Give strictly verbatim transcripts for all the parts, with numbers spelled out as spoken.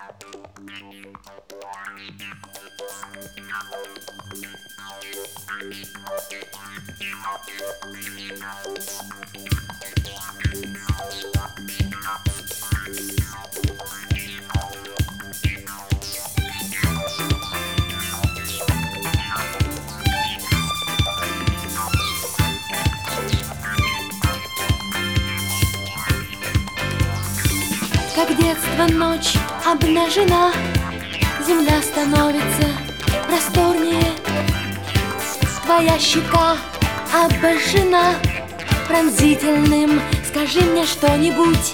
Как детство ночь обнажена, земля становится просторнее. Твоя щека обожжена пронзительным. Скажи мне что-нибудь.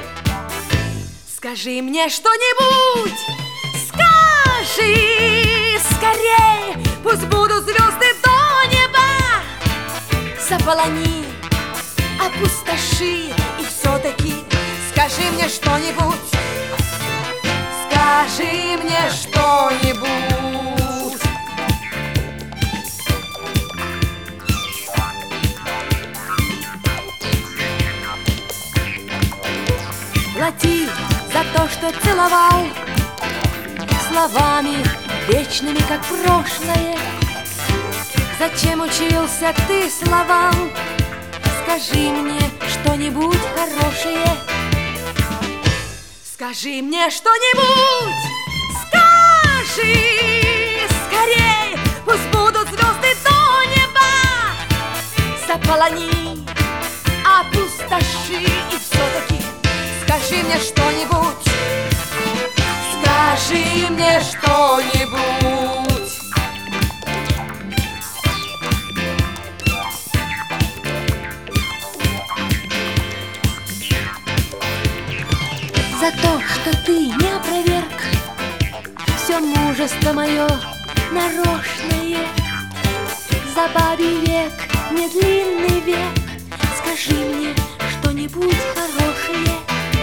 Скажи мне что-нибудь. Скажи скорей, пусть будут звезды до неба. Заполони, опустоши, и все-таки скажи мне что-нибудь. Скажи мне что-нибудь. Плати за то, что целовал словами вечными, как прошлое. Зачем учился ты словам? Скажи мне что-нибудь хорошее. Скажи мне что-нибудь. Скажи скорей, пусть будут звезды до неба. Заполони, опустоши, и все-таки скажи мне что-нибудь. Скажи мне что-нибудь. За то, что ты не опроверг все мужество мое нарочное. За бабий век, не длинный век, скажи мне что-нибудь хорошее.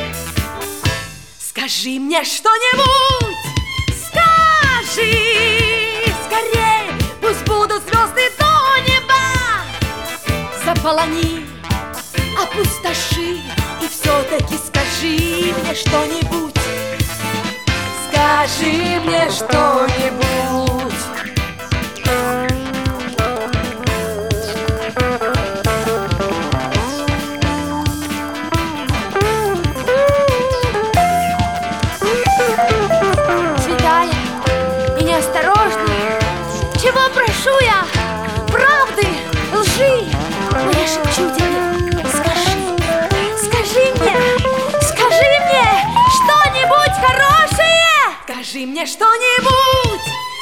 Скажи мне что-нибудь. Скажи скорей, пусть будут звезды до неба. Заполони, опустоши, и все-таки скажи мне что-нибудь. Скажи мне что-нибудь. Святая и неосторожная, чего прошу я? Правды, лжи, но я шепчу тебе. Скажи, скажи мне, скажи мне что-нибудь хорошее. Скажи мне что-нибудь.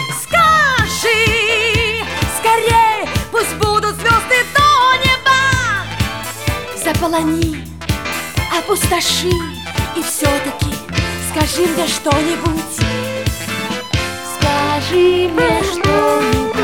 Скажи скорей, пусть будут звезды до неба. Заполони, опустоши, и все-таки скажи мне что-нибудь. Скажи мне что-нибудь.